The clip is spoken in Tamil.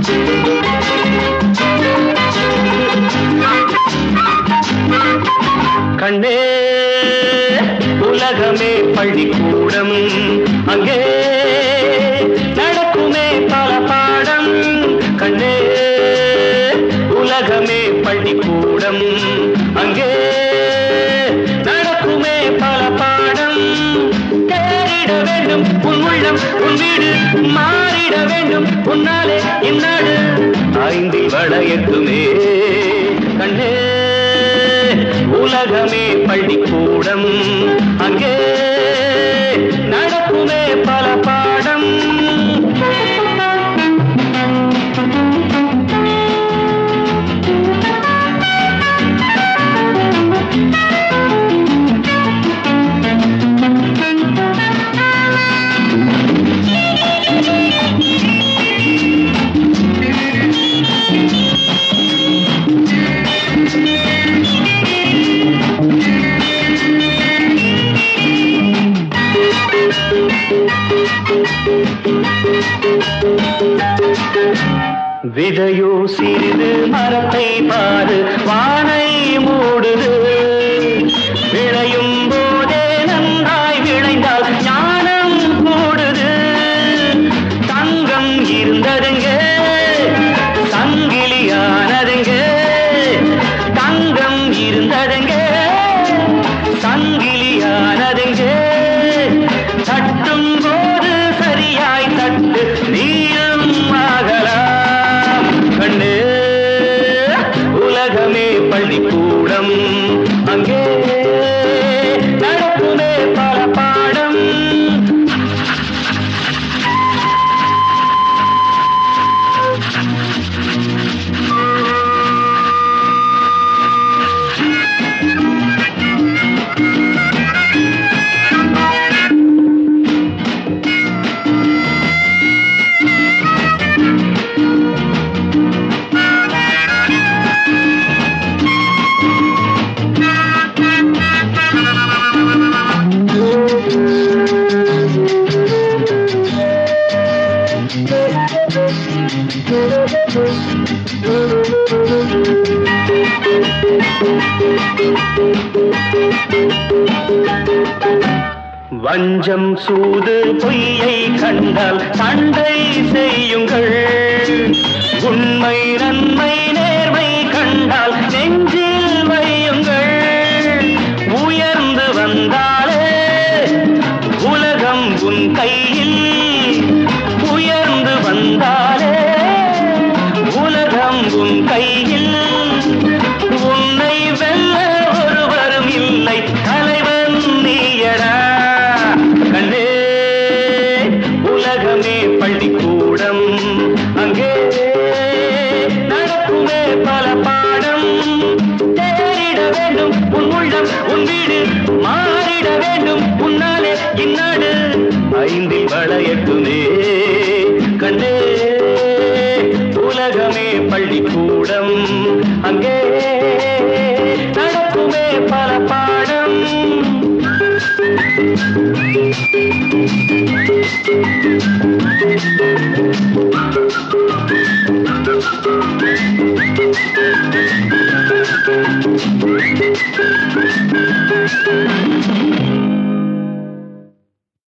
கண்ணே உலகமே பள்ளிக்கூடம், அங்கே நடக்குமே பல பாடம். கண்ணே உலகமே பள்ளிக்கூடம், அங்கே நடக்குமே பல பாடம். தேறிட வேண்டும் உன் உள்ளம் உன் வீடு, மாறிட வேண்டும் உன்னாலே இந்நாடு. ஐந்தில் வளையட்டுமே கண்ணே உலகமே பள்ளிக்கூடம், அங்கே நடக்குமே பல பாடம். விதையோ சிறிது மரத்தை பாரு, வானை மூடுது. விளையும் போதே நன்றாய் விளைந்தால் ஞானம் கூடுது. தங்கம் இருந்ததுங்க சங்கிலியானதுங்க, தங்கம் இருந்ததுங்க சங்கிலியானதுங்க. தட்டும் போது சரியாய் தட்டு, நீயும் ஆகலாம். கண்ணே உலகமே பள்ளிக்கூடம், அங்கே நடக்குமே பல பாடம். வஞ்சம் சூது பொய்யை கண்டால் சண்டை செய்யுங்கள். உண்மை நன்மை நேர்மை கண்டால் நெஞ்சில் வையுங்கள். உயர்ந்து வந்தாலே உலகம் உன் கையில், உயர்ந்து வந்தாலே உலகம் உன் கையில். உன்னை வெல்ல ஒருவரும் இல்லை, தலைவன் நீயடா. கண்ணே உலகமே பள்ளிக்கூடம், அங்கே நடக்குமே பல பாடம். தேறிட வேண்டும் உன் உள்ளம் உன் வீடு, மாறிட வேண்டும் உன்னாலே இந்நாடு. ஐந்தில் வளையட்டுமே கண்ணே உலகமே பள்ளிக்கூடம், அங்கே நடக்குமே பல பாடம்.